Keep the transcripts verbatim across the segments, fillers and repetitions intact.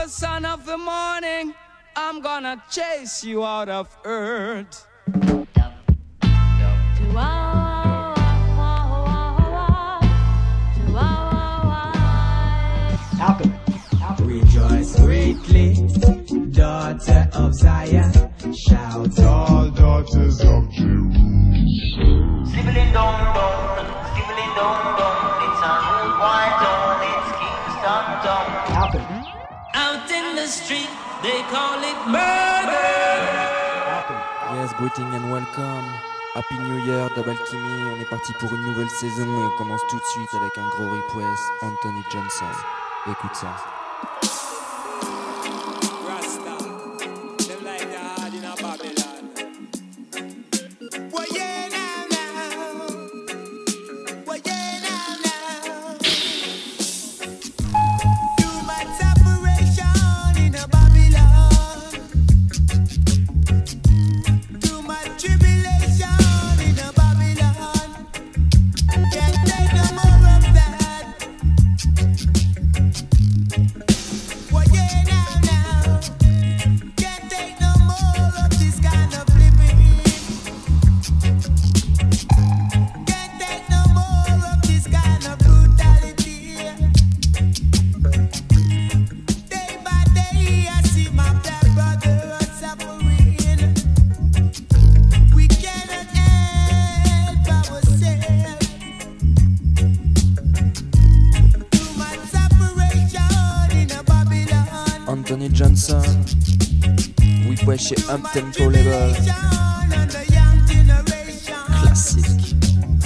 the son of the morning, I'm gonna chase you out of earth. Alchemy. Rejoice greatly, daughter of Zion. Shout all daughters of Jerusalem. Sibling dum dum, sibling dum dum. It's a white town, it's Kingston town. Alchemy. Out in the street, they call it murder. Yes, greeting and welcome. Happy New Year, Double Alchemy. On est parti pour une nouvelle saison et on commence tout de suite avec un gros request, Anthony Johnson. Écoute ça. Anthony Johnson, we play chez Uptempo Label. Classique.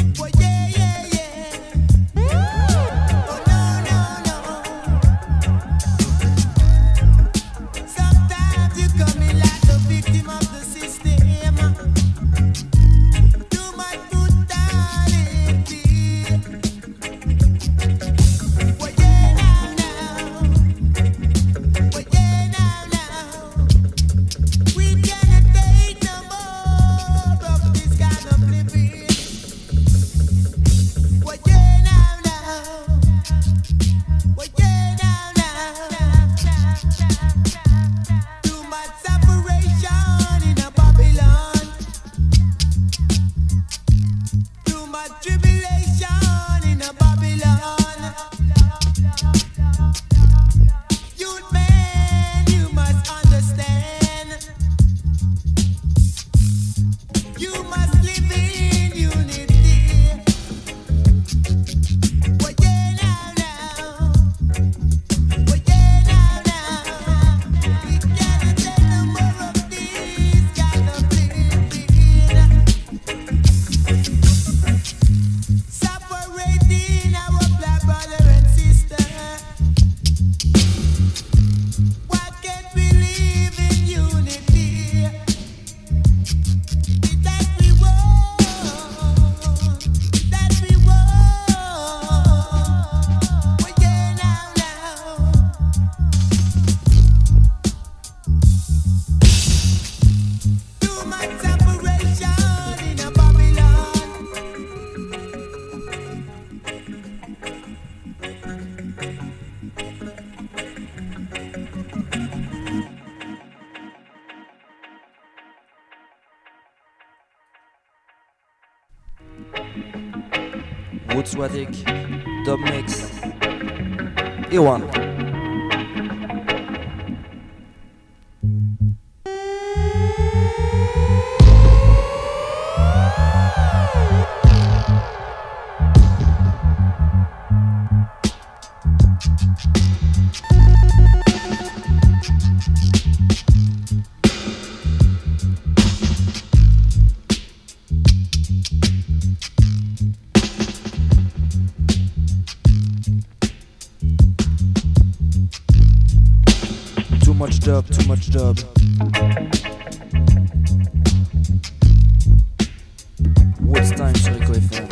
Woodswadik, Dub Mix, et One. Too much dub, too much dub. What's time sur Echo F M?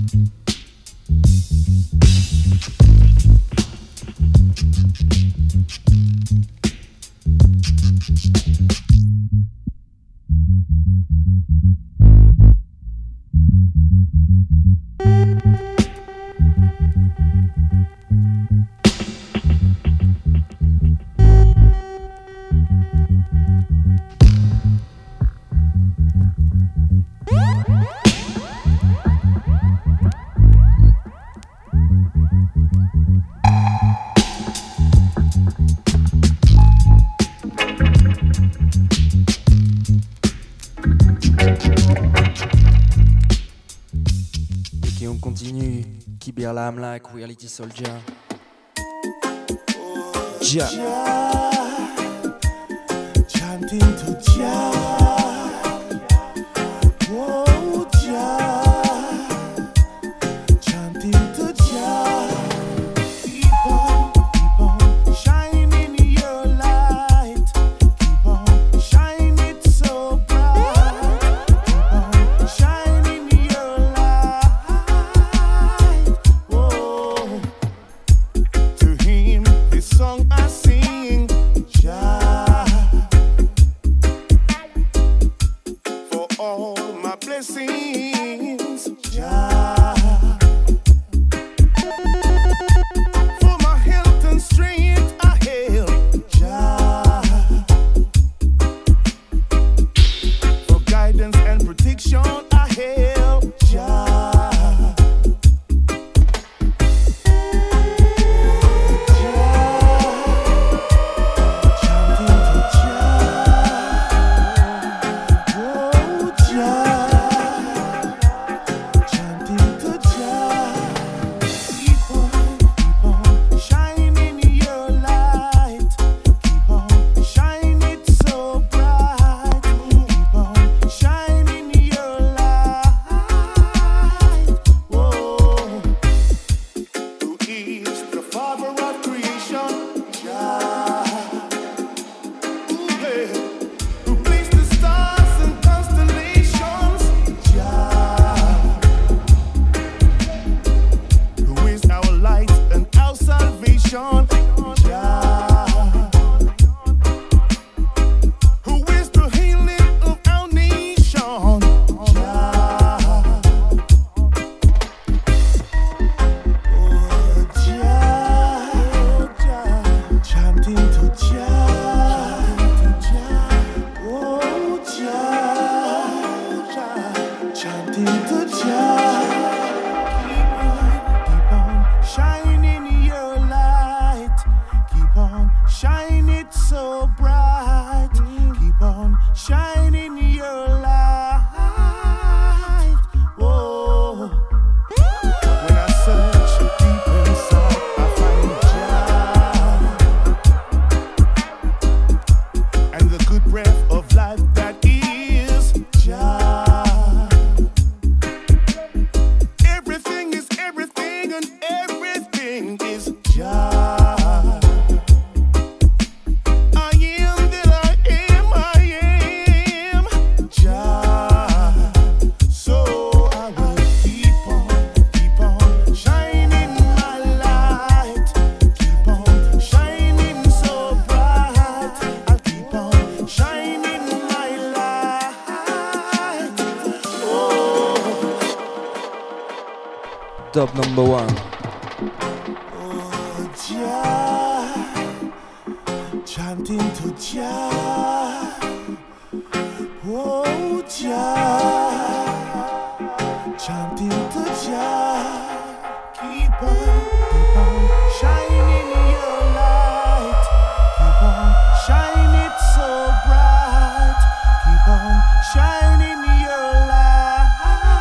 I'm like reality soldier. Jah. Chanting to Jah. Oh Jah. Chanting to Jah. Keep on, keep on shining your light. Keep on shining it so bright. Keep on shining your light. To him, this song I sing, Jah, for all my blessings, Jah, for my health and strength I hail, Jah, for guidance and protection I hail, Jah. Top number one. Oh Jah, chanting to Jah. Oh Jah, chanting to Jah. Keep on, keep on shining your light. Keep on shining it so bright. Keep on shining your light.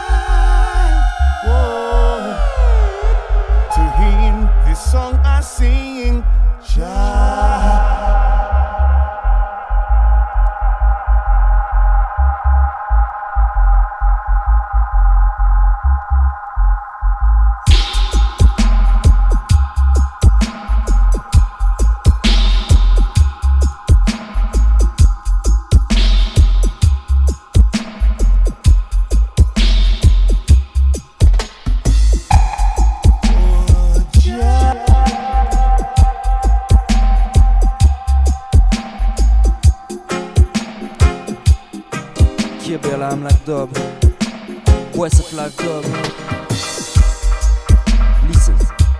Whoa. To him, this song I sing, Jah. dub. West of Life dub. Listen.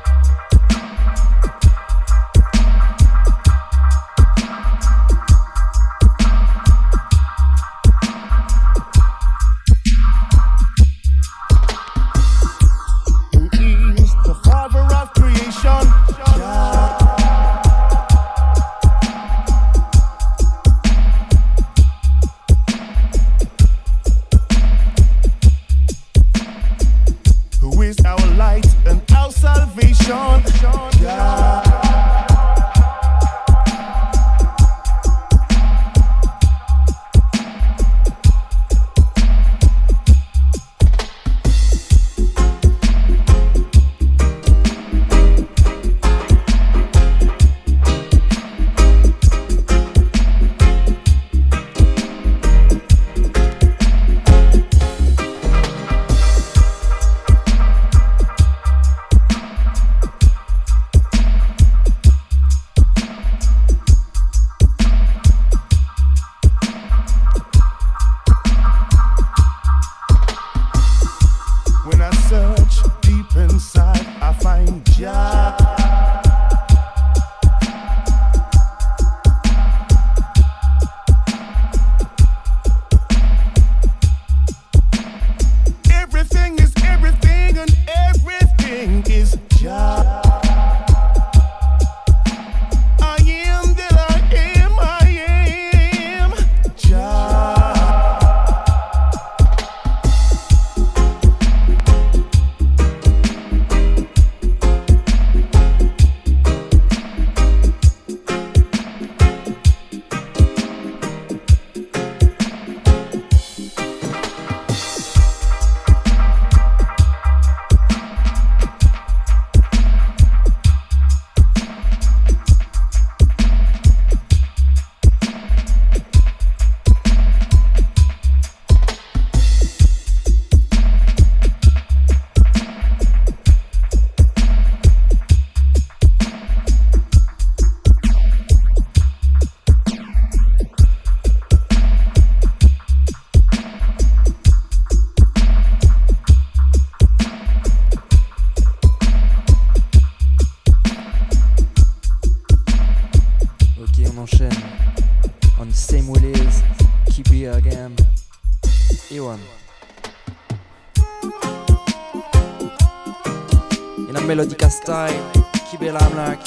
Melodica style, Kibela Amlak,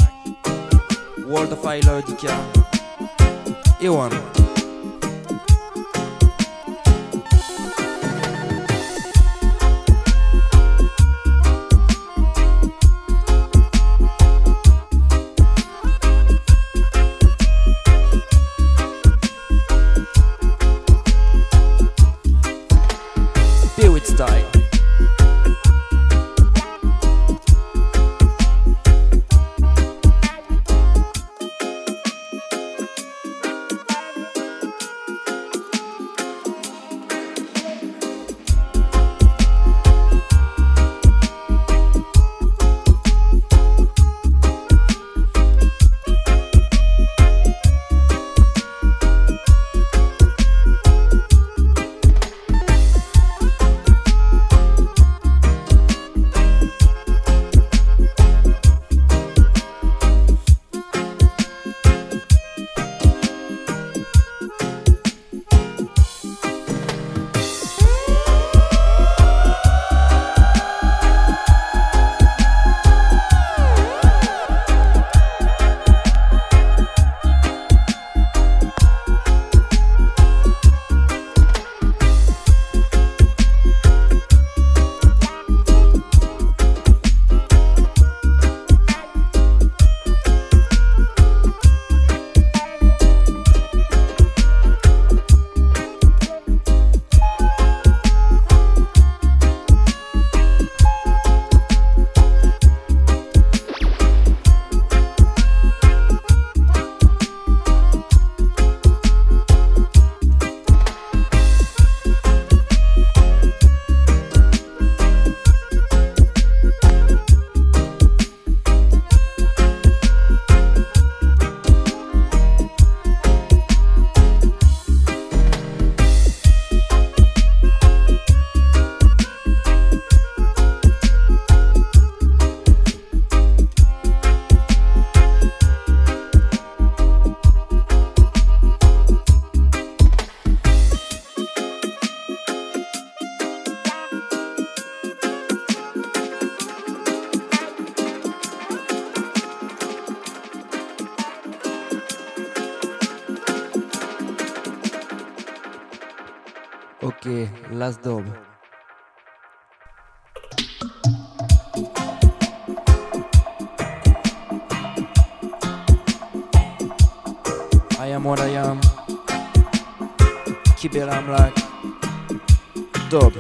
World of Melodica, Ewan. Spirit style. Okay, last dub. I am what I am. Keep it, I'm like dub.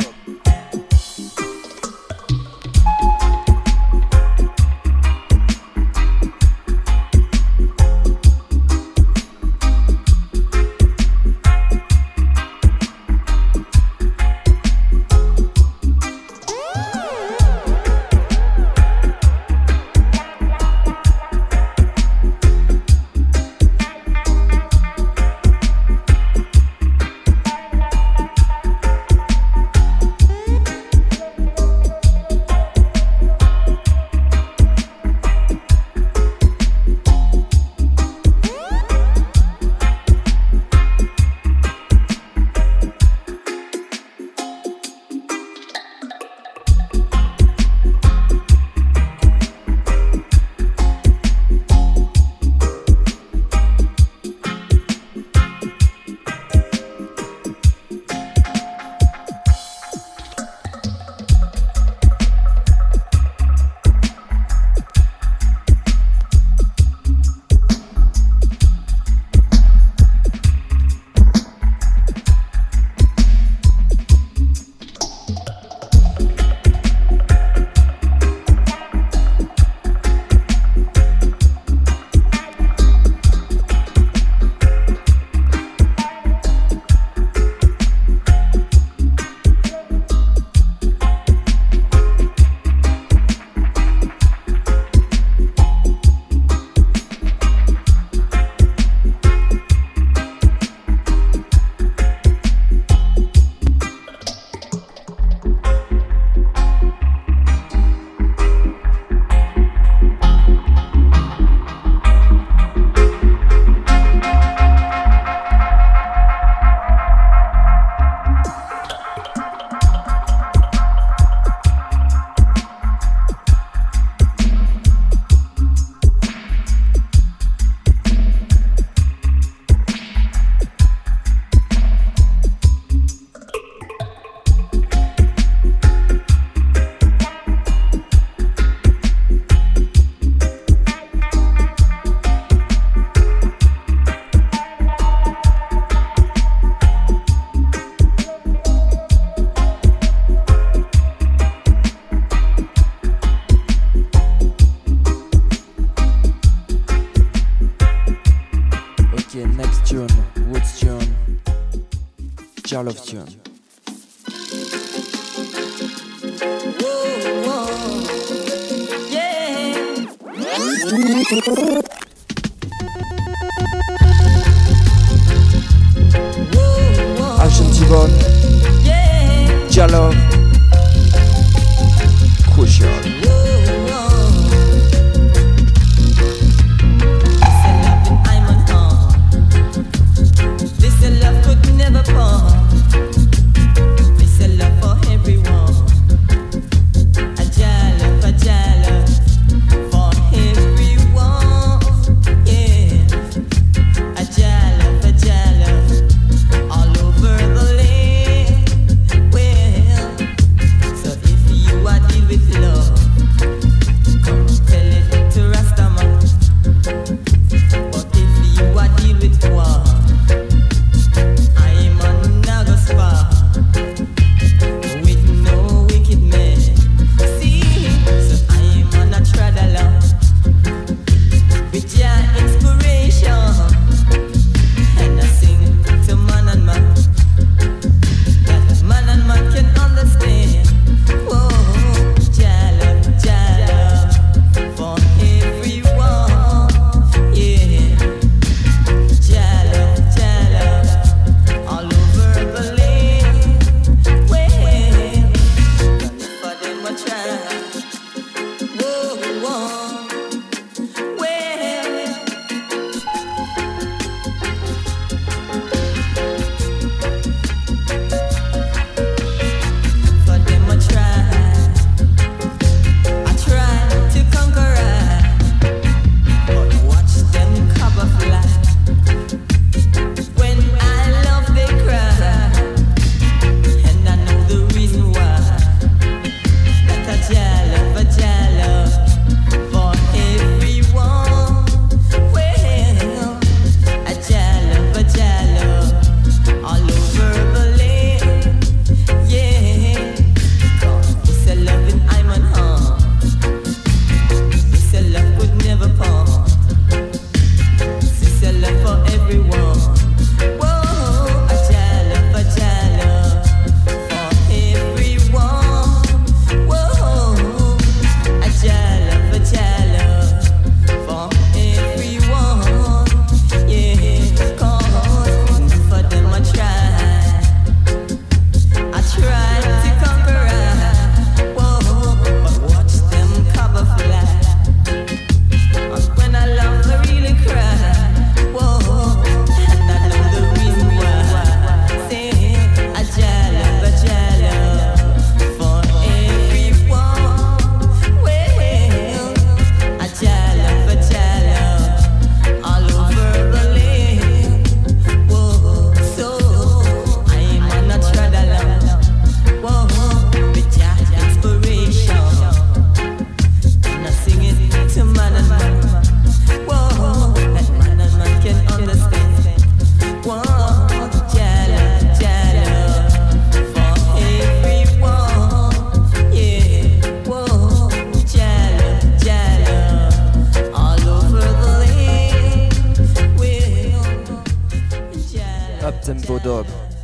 Love tune. Action T-Bone, Jalove, Crucial. All over the land. Afro Dub.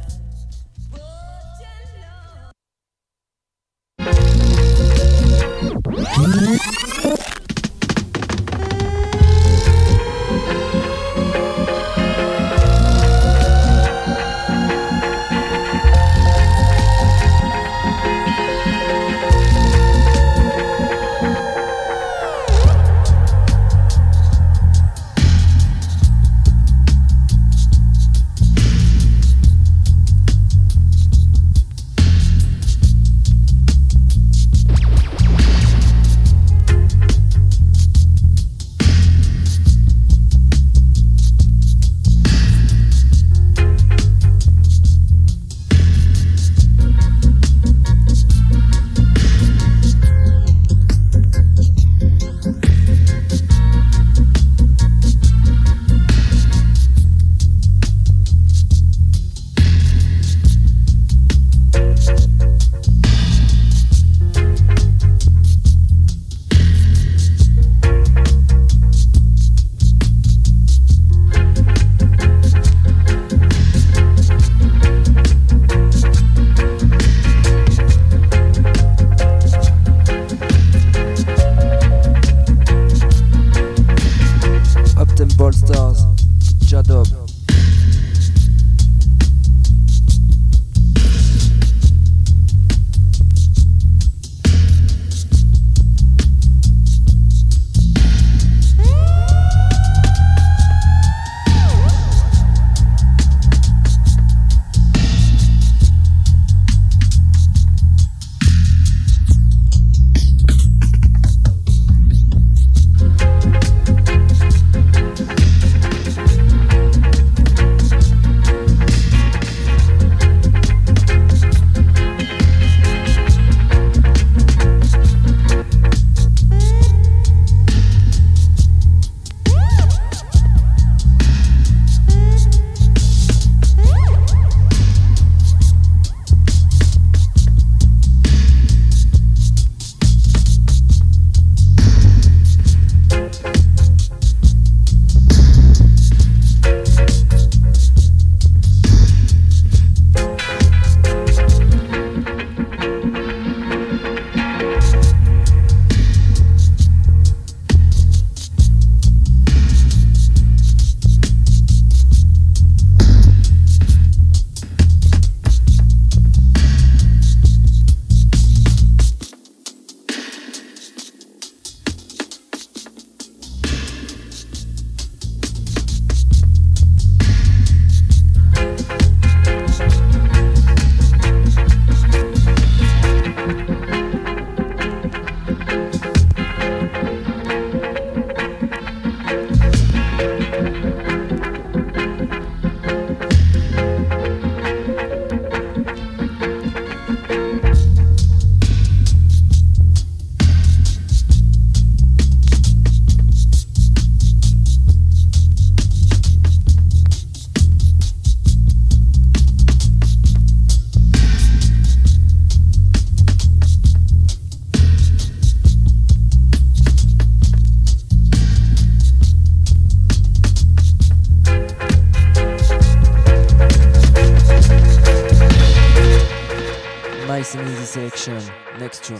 Nice and easy selection. Next tune.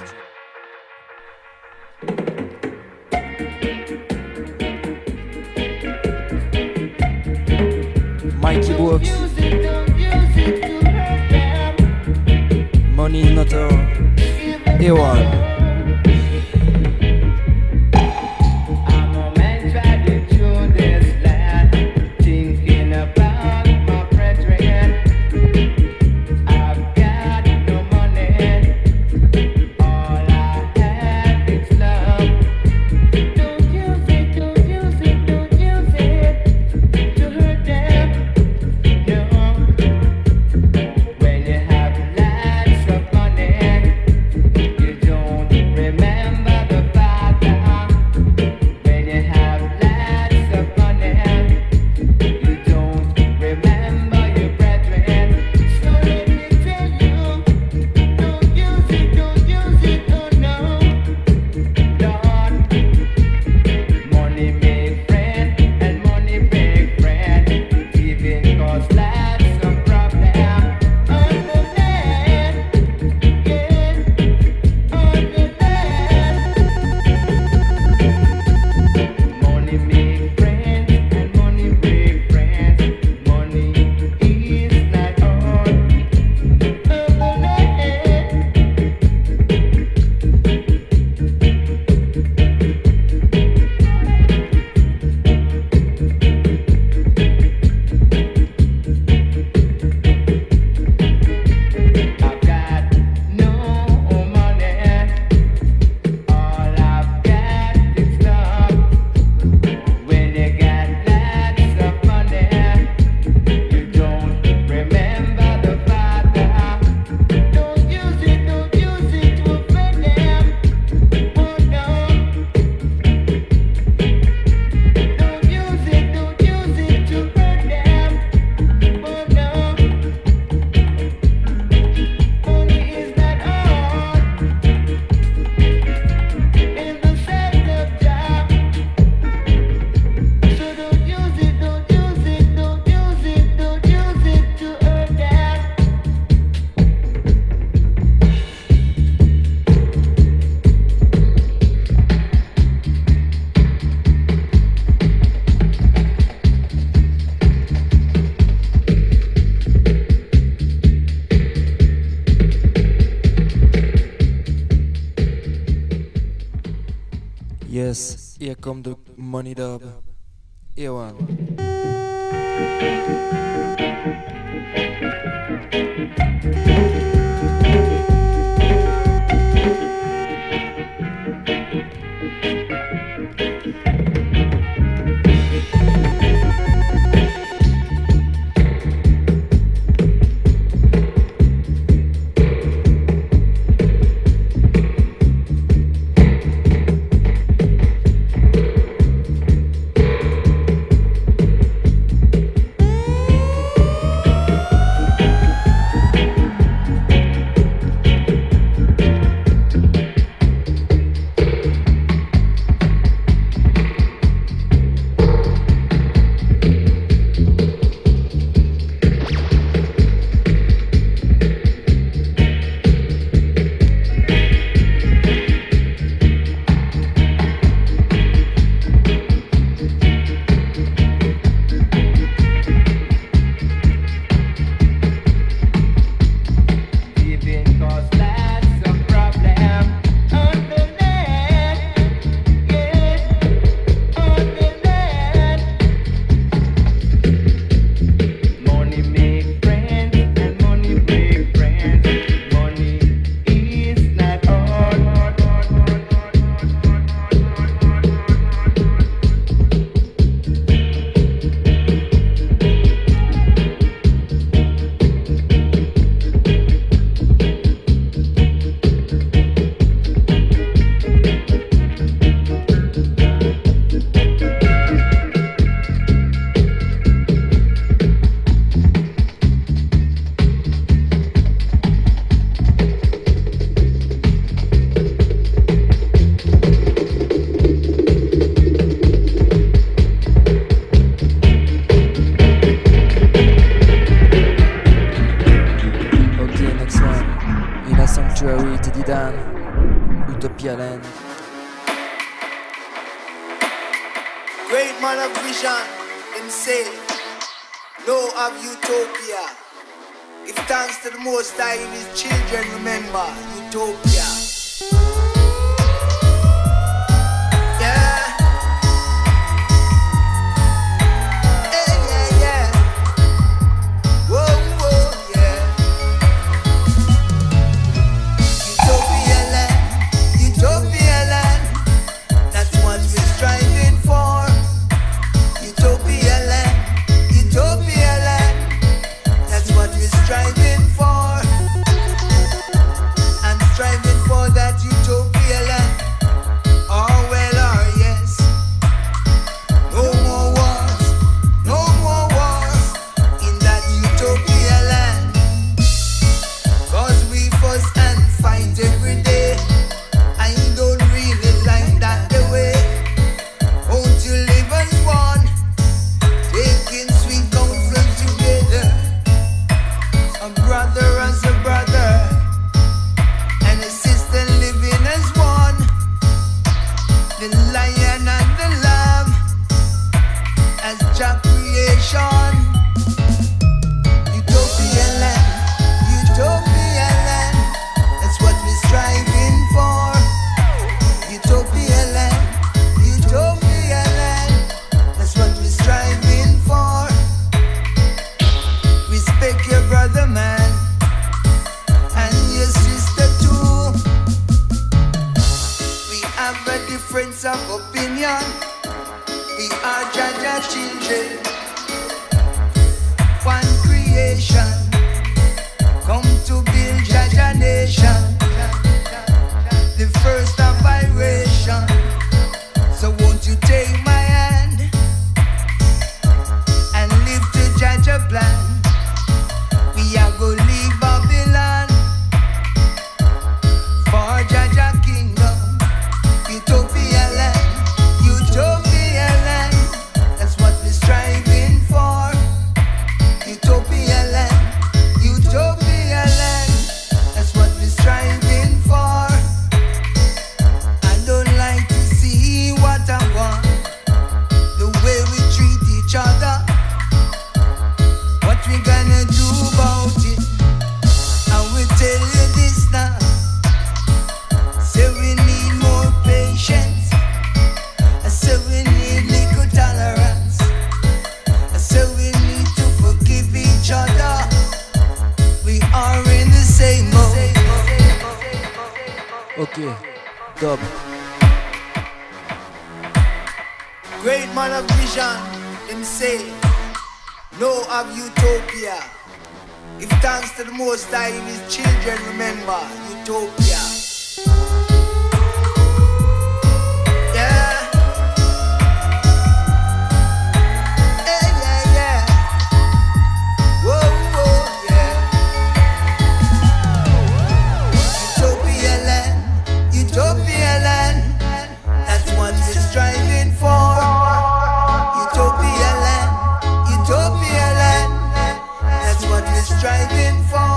Mikey Brooks. Money not all. A one. When you have lots of money, you don't Yes, here come the money dub. Here one. Utopia land. Dub. Great man of vision, him say, no of utopia. Give thanks to the Most High and his children, remember, utopia. Yeah. Yeah, yeah, yeah. Whoa, whoa, yeah. Utopia land, utopia land. That's what we're striving for. Utopia land, utopia land. That's what we're striving for.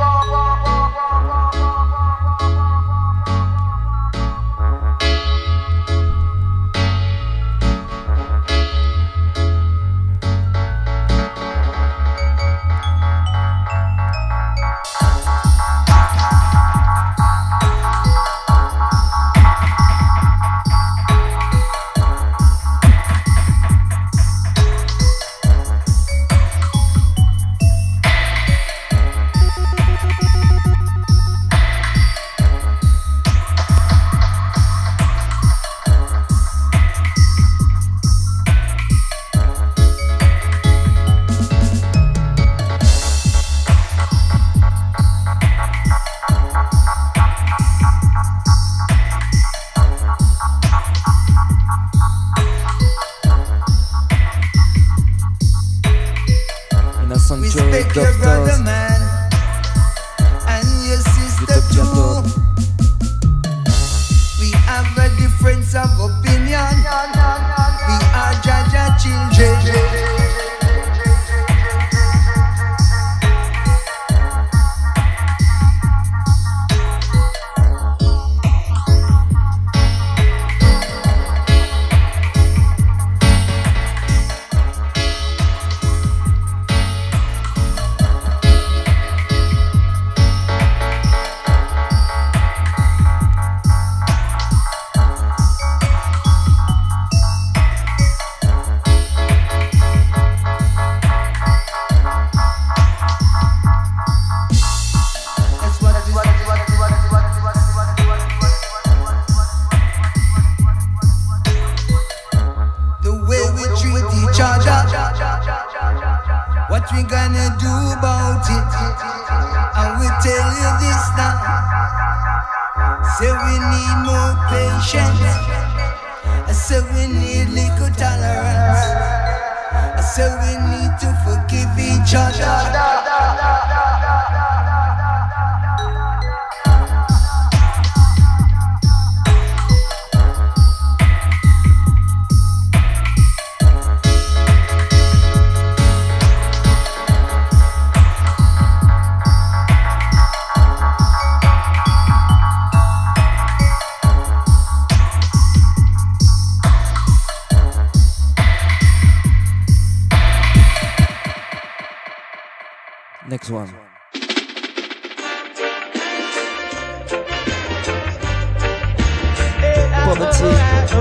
Respect your brother man and your sister too. We have a difference of opinion. We are Jaja children. What we gonna do about it? I will tell you this now. Say we need more patience. I say we need little tolerance. I say we need to forgive each other. Next one. Poverty.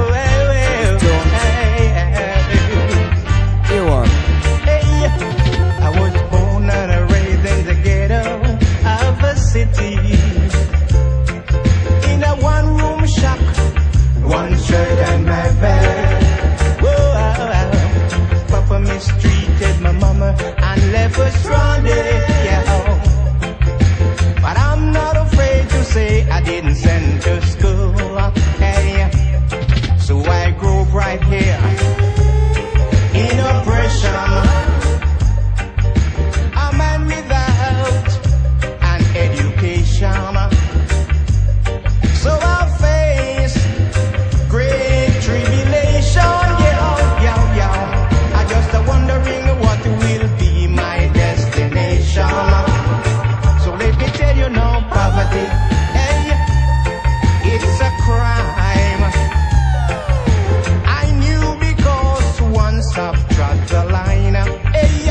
Here one. I was born and raised in the ghetto of a city, in a one-room shack, one shirt and my bed. Whoa, Papa mistreated my mama and left us stranded. Yeah, but I'm not afraid to say I didn't send to school. Hey, so I grew up right here in oppression. A man without an education, so I face great tribulation. Yeah, yeah, yeah. I just a wondering what will be my destination. So let me tell you now, poverty, hey, it's a crime. I knew because once I've trod the line. Hey,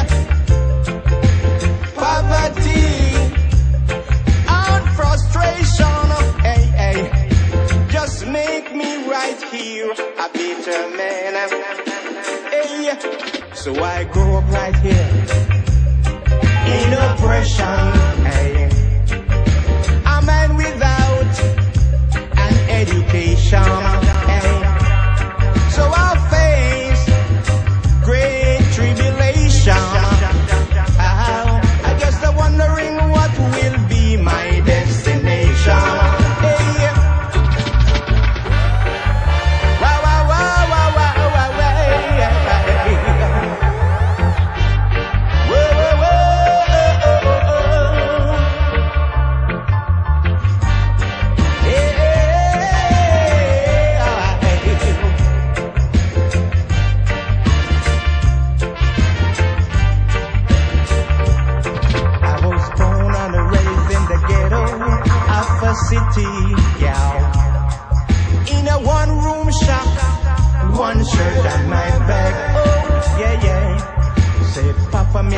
poverty and frustration. Hey, hey, just make me right here a bitter man. Hey, so I grew up right here in oppression. Hey, a man without an education.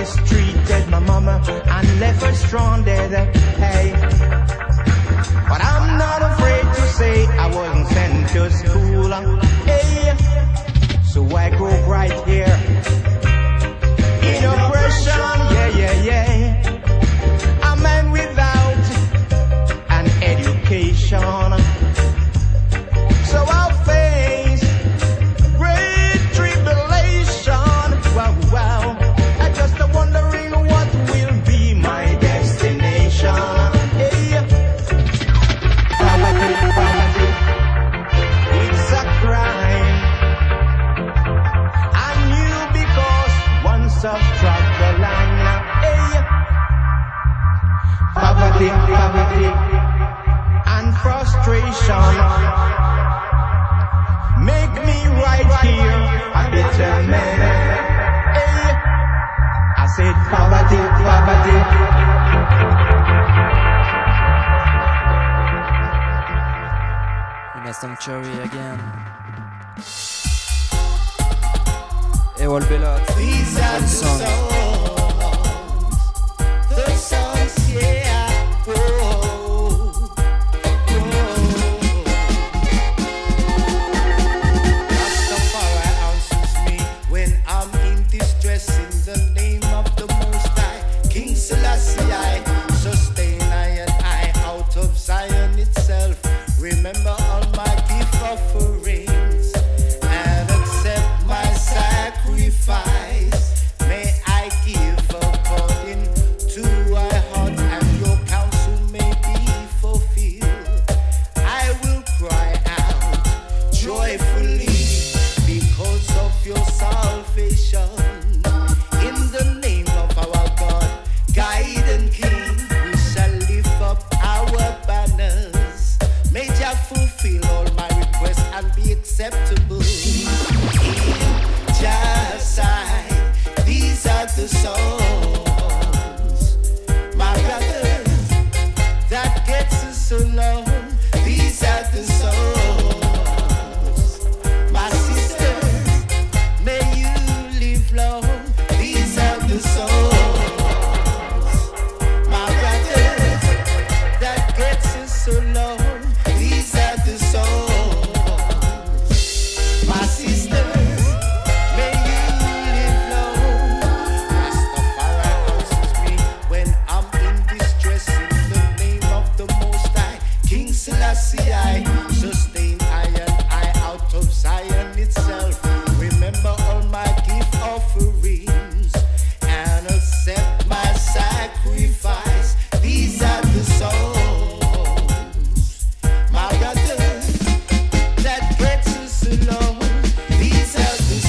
mistreated my mama and left her stranded. Hey, but I'm not afraid to say I wasn't sent to school. Hey, so I grew up right here in oppression. Yeah, yeah, yeah. A man without an education. So I'll face great tribulation. Wow, wow. I'm just wondering what will be my destination. Hey, poverty, poverty, it's a crime. I knew because once I've struck the line. Hey, poverty, poverty, and frustration. Make me right here a bitter man. Hey, I said poverty, poverty. In a sanctuary again. Ewol Belot. These are the Song. songs, the songs, yeah. Whoa, Rastafari answers me when I'm in distress. In the name of the Most High, King Selassie, I sustain I and I out of Zion itself. Remember all my gift offerings and accept my sacrifice. May I give according to my heart, and your counsel may be fulfilled. I will cry out joyfully because of your salvation. In the name of our God, guide and King, we shall lift up our banners. May Jah fulfill all my requests and be acceptable in Jah's sight. These are the songs, my brothers, that gets us along. These are the songs, my sisters, may you live long. These are the songs, my brothers, that gets us along. These are the songs, my sisters, may you live long. Rastafari answers me when I'm in distress. In the name of the Most High, King Selassie, I sustain I and I out of Zion itself. Remember all my gift offerings and accept my sacrifice. These are the songs, my brothers, that gets us along. These are the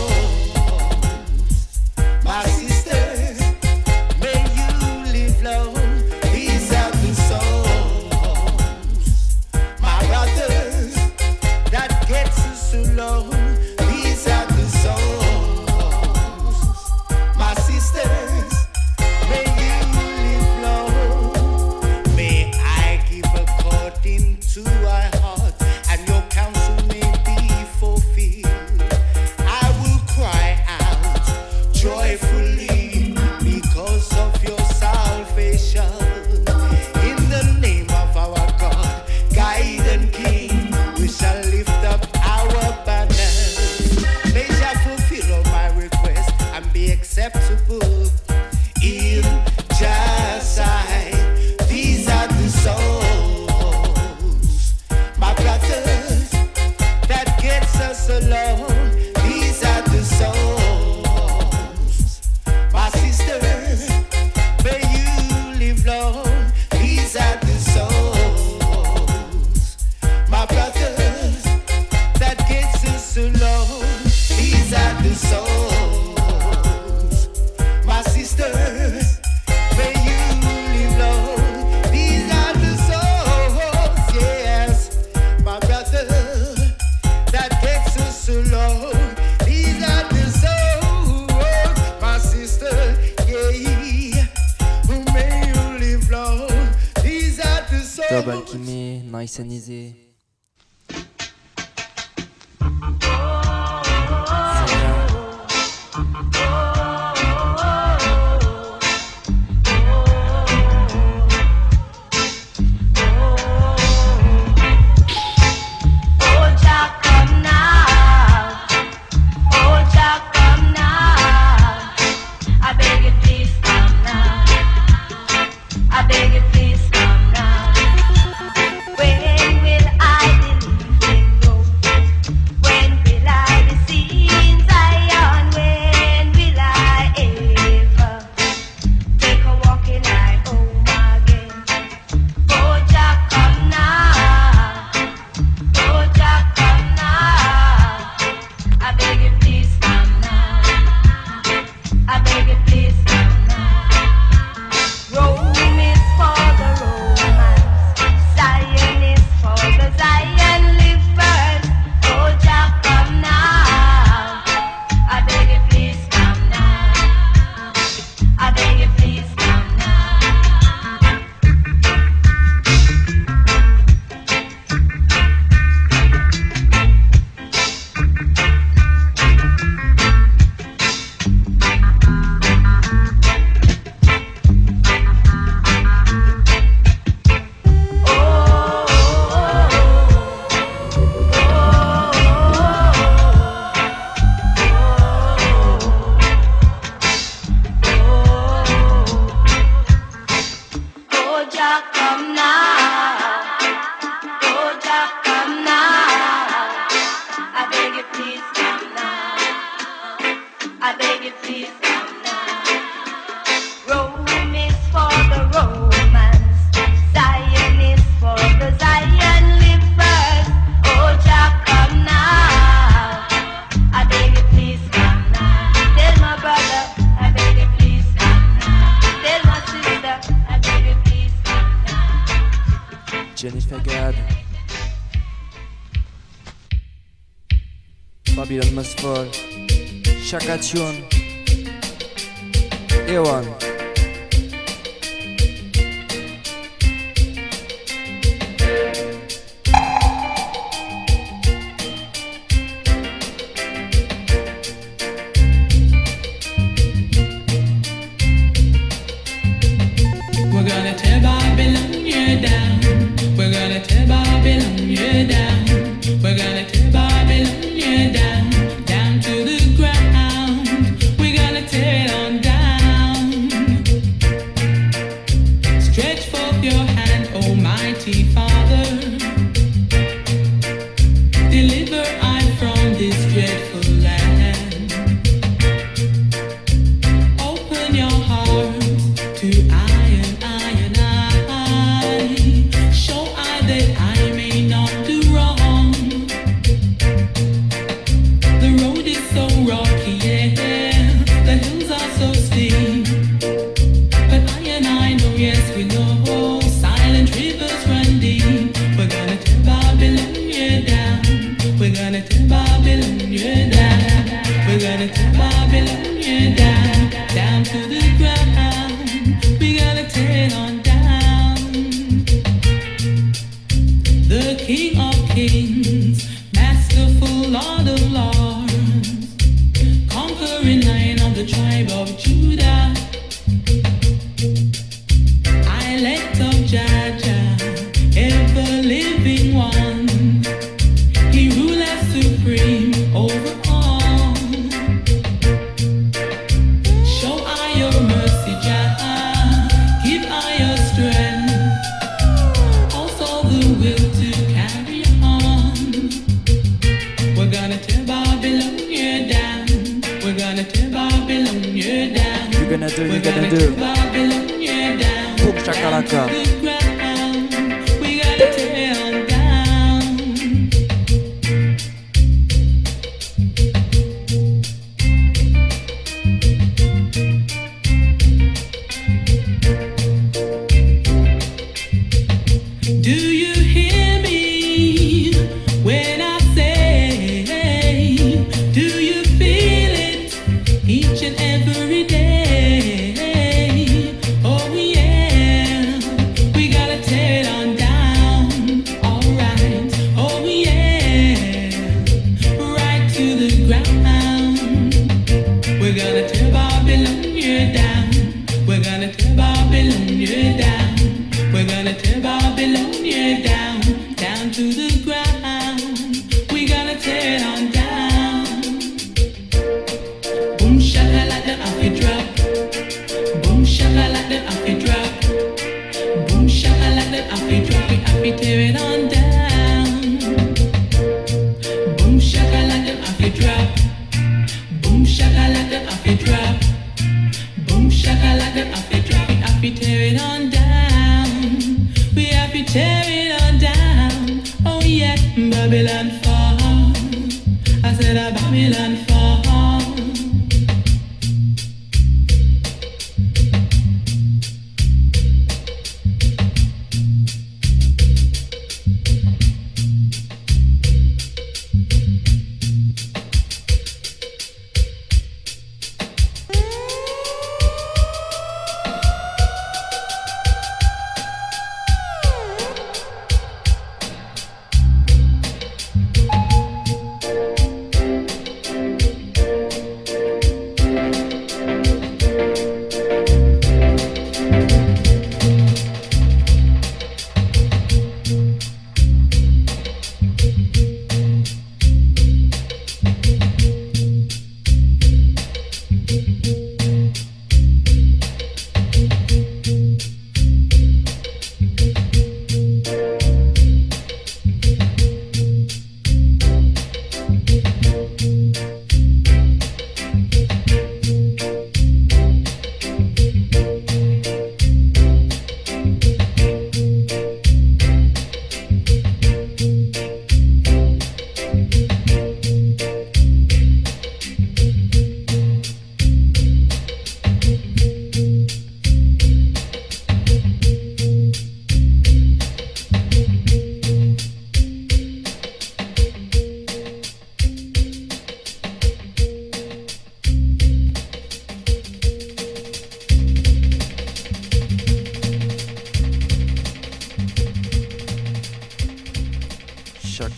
songs, my sisters, may you live long. These are the songs, my brothers, that gets us along. These are the songs, my sisters, may you live long. May I give according to my heart, and your counsel may be fulfilled. I will cry out joyfully because of your salvation. In the name of our God, guide and King, we shall lift up our banners. May Jah fulfill all my requests and be acceptable in Jah's sight. These are the souls, my brothers, that gets us along. These are the souls, my sisters, may you live long. These are the souls, my brothers, that gets us along. These are the souls, my sisters, may you live long. These are the souls, yes, my brother, that gets us along. These are the souls, my sister, yeah, who may you live long. These are the Dub souls. Alchemy, Nice and Easy. Babylon must fall. Chaka tune. A one.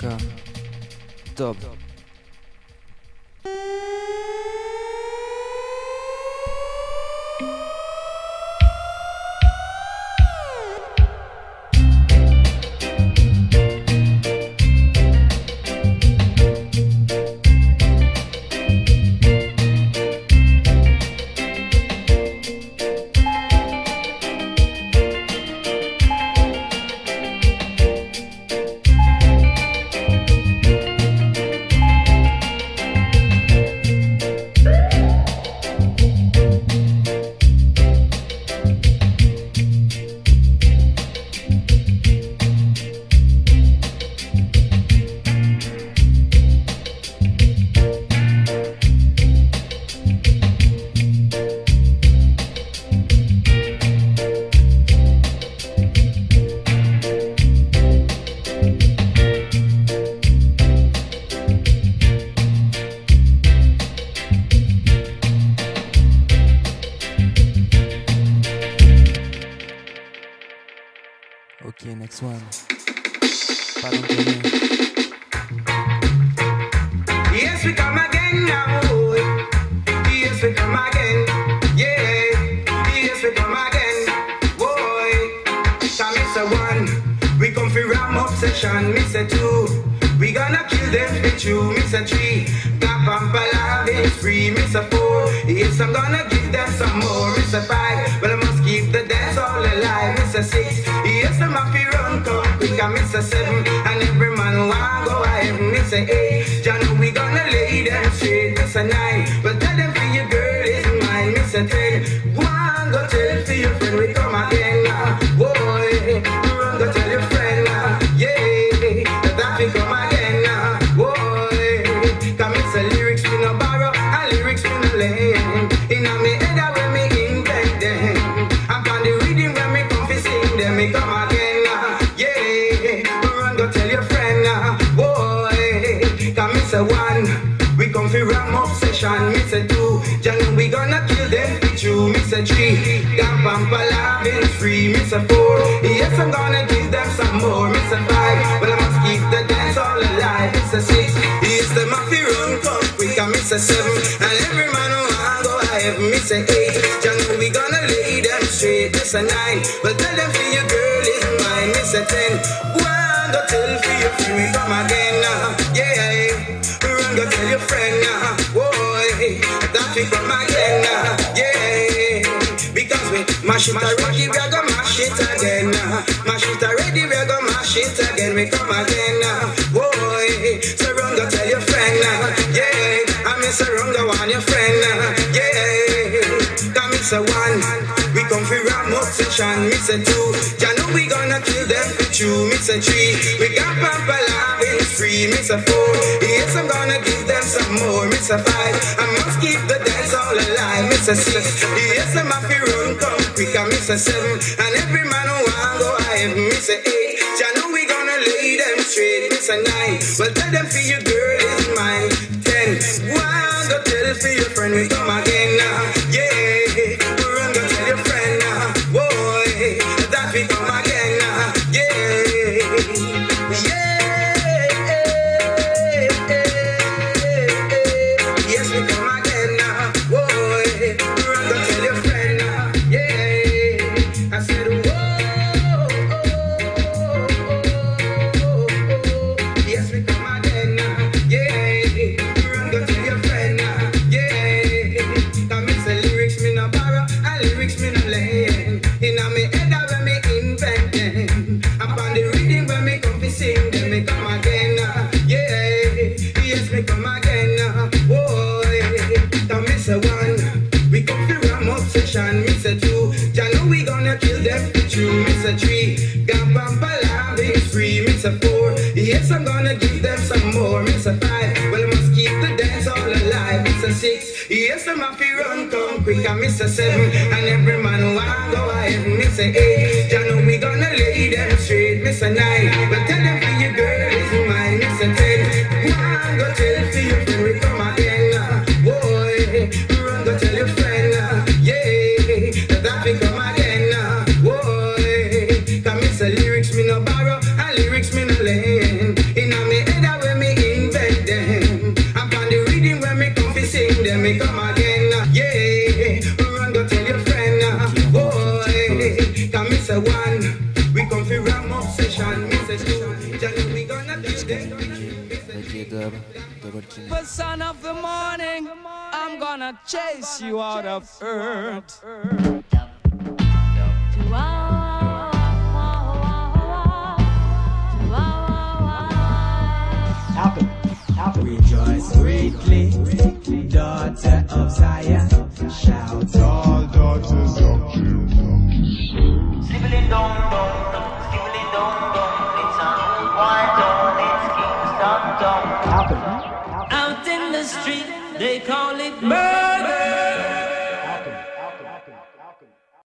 Africa. Dub. Okay, next one. Pardon me. Yes, we come again now. Yes, we come again. Yeah. Yes, we come again. Boy. Come Mister One. We come for ram obsession. Mister Two. We gonna kill them with you. Mister Three. Tap and palav is free. Mister Four. Yes, I'm gonna give them some more. Mister Five. But I must keep the dance all alive. Mister Six. Yes, the mafia run come quick. I'm Mister Seven. And every man want go ahead. Mister Eight. John, we gonna lay them straight. Mister Nine. But tell them for your girl is mine. Mister Ten. Go on, go tell for your friend we come again now. Boy, run, go tell your friend now. Yeah, that we come again now. Boy, come Mister Lyrics me no borrow, and lyrics me no lend. Inna me head a when me invent them. I'm on the reading when me come fi sing them. Me come again now. Yeah, run, go tell your friend now. Boy, come Mister One. We come fi ram obsession, Mister Two. John, we gonna kill them with you, Mister Three. Damn Pampala is free, Mister Four. Yes, I'm gonna give them some more, Mister Five. But I must keep the dance all alive, Mister Six. Yes, the mafia run come quick, and Mister Seven. And every man who want go ahead, Mister Eight. John, we gonna lay them straight, Mister Nine. But tell them for your girl is mine, Mister Ten. Go on, go tell for your friend we come again now. Yeah. Go tell your friend now, boy, that we come again now, yeah. Because we mash it already, we are gonna mash it again now. Mash it already, we are gonna mash it again. We come again now, boy. So run, go tell your friend now, yeah. I miss a run, go on your friend now, yeah. Come Mister One, we come for ram obsession, Mister Two. Ya know we gonna kill them with you, Mister Three. We got Pampala is free, Mister Four. Yes, I'm gonna give them some more, Mister Five. I must keep the dance all alive, Mister Six. Yes, the mafia run come quick, and Mister Seven. And every man who want go ahead, Mister Eight. Ya know we gonna lay them straight, Mister Nine. Well, tell them for your girl is mine. Ten. One, go tell for your friend we come again now. Yeah, run, go tell your friend now. Boy, that we come again now. Yeah, yeah. Yes, we come again now. Boy, run, go tell your friend now. Yeah, I said, whoa. Yes, we come again now. Yeah, run, go tell your friend now. Yeah, now me say lyrics me no borrow, and lyrics me no lend. Inna me head a when me invent them. I'm on the reading when me come to sing them. Me come again now. Yeah, yes, me come again now. Boy, now Mister One, we come to ram obsession, Mister Two. Ya know we gonna kill them with you, Mister Three. Got Pampala is free, Mister Four. Yes, I'm gonna give them some more, Mister Five. Well, I must keep the dance all alive, Mister Six. Yes, the mafia run come quick, and Mister Seven. And every man who want go ahead, Mister Eight. Ya know we gonna lay them straight, Mister Nine. But tell them for your girl is mine, Mister Ten. One, go tell for your friend we come again now. Boy, run, go tell your friend now. Yeah, that we come again now. Boy, cause Mister Lyrics me no borrow, and lyrics me no lend. Inna me head me come again. Yeah, run go tell your friend. Boy, come miss a one. We come for ram up session. Miss a two. Just we gonna do this. Reggae dub, double killing. The son of the morning, I'm gonna chase you out of earth. Rejoice greatly, daughter of Zion. Shout all daughters of Jerusalem. Skibbling dong dong, skibbling dong dong. It's a white dawn, it's Kingston town. Out in the street, they call it murder.